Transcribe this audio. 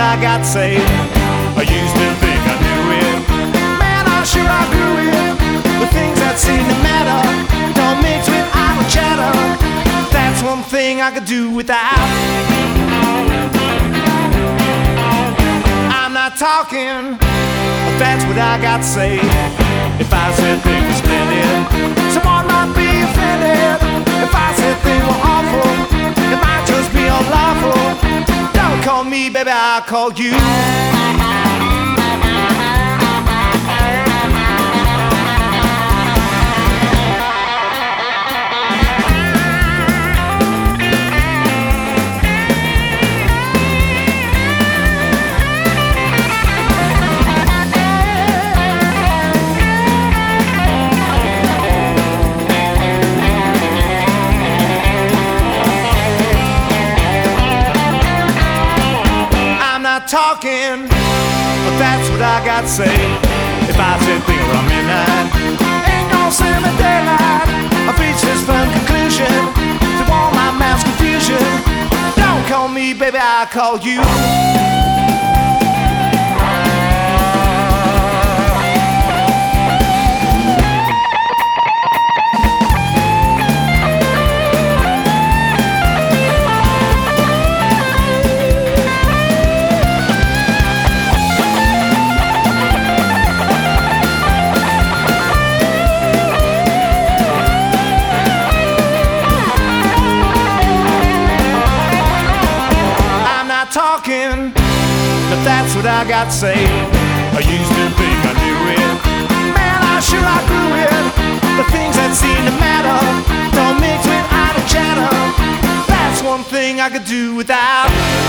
I got to say. I used to think I knew it. Man, I'm sure I grew it. The things that seem to matter don't mix with idle chatter. That's one thing I could do without. I'm not talking, but that's what I got to say. If I said things were splendid, someone might be offended. If I said things were awful, it might just be unlawful. Don't call me, baby, I'll call you. Talking, but that's what I got to say. If I said things around midnight, ain't gonna save me daylight. I've reached this firm conclusion to all my mass confusion. Don't call me, baby, I'll call you. Talking, but that's what I got to say. I used to think I knew it. Man, I'm sure I grew it. The things that seem to matter don't mix with idle chatter. That's one thing I could do without.